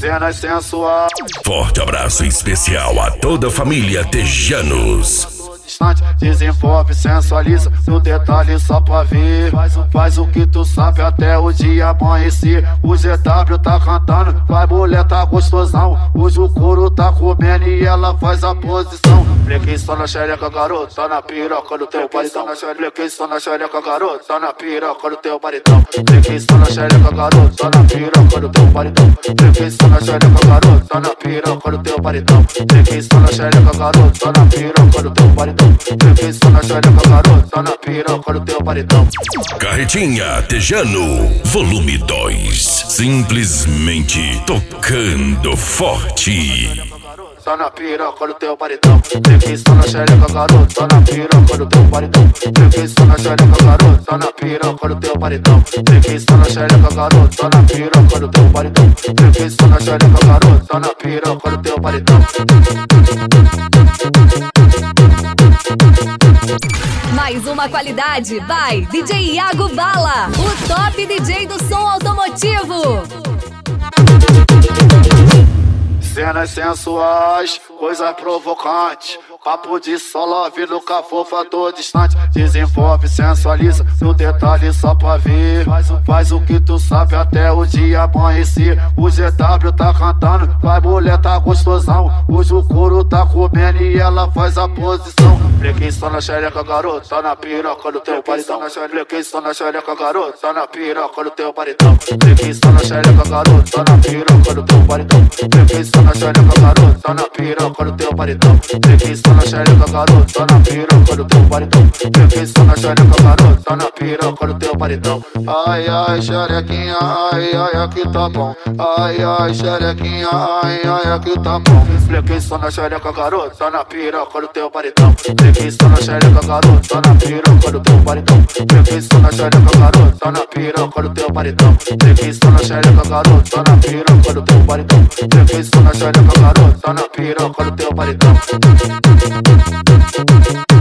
cenas sensuais. Forte abraço especial a toda a família Tejanos. Desenvolve, sensualiza, no detalhe só pra ver. Faz o que tu sabe até o dia amanhecer. O GW tá cantando, vai mulher tá gostosão. Hoje o couro tá comendo e ela faz a posição. Plequei só na xereca, garoto, tá na piroca do teu paredão. Plequei só na xereca, garoto, tá na piroca do teu paredão. Plequei só na xereca, garoto, tá na piroca do teu paredão. Plequei só na xereca, garoto, tá na piroca do teu paredão. Plequei só na xereca, garoto, tá na piroca do teu paredão. Plequei só na xereca, garoto, tá na piroca do teu paredão. Carretinha Tejano, volume 2. Simplesmente tocando forte. Tá na piroca do teu paredão. Plequei só na xereca, garoto, tá na piroca do teu paredão. Plequei só na xereca, garoto, tá na piroca do teu paredão. Plequei só na xereca, garoto, tá na piroca do teu paredão. Plequei só na xereca, garoto, tá na piroca do teu paredão. Mais uma qualidade by DJ Iago Bala, o top DJ do som automotivo. Cenas sensuais, coisas provocantes. Papo de só love, nunca fofa, tô distante. Desenvolve, sensualiza, no detalhe só pra ver. Faz o que tu sabe até o dia amanhecer. O GW tá cantando, vai mulher tá gostosão. Hoje o couro tá comendo e ela faz a posição. Plequei só na xereca, garoto, tá na piroca do teu paredão. Plequei só na xereca, garoto, tá na piroca do teu paredão. Plequei só na xereca, garoto, tá na piroca do teu paredão. Plequei só na xereca, garoto, tá na piroca do teu paredão. Plequei só na xereca, garoto, tá na piroca do teu paredão. Plequei só na xereca, garoto, tá na piroca do teu paredão. Ai, ai, xerequinha, ai, ai, aqui tá bom. Ai, ai, xerequinha, ai, ai, aqui tá bom. Plequei só na xereca, garoto, tá na piroca do teu paredão. Plequei só na xereca, garoto, tá na piroca do teu paredão. Plequei só na xereca, garoto, tá na piroca do teu paredão. Plequei só na xereca, garoto, tá na piroca do teu paredão. Plequei só na xereca, garoto, tá na piroca do teu paredão.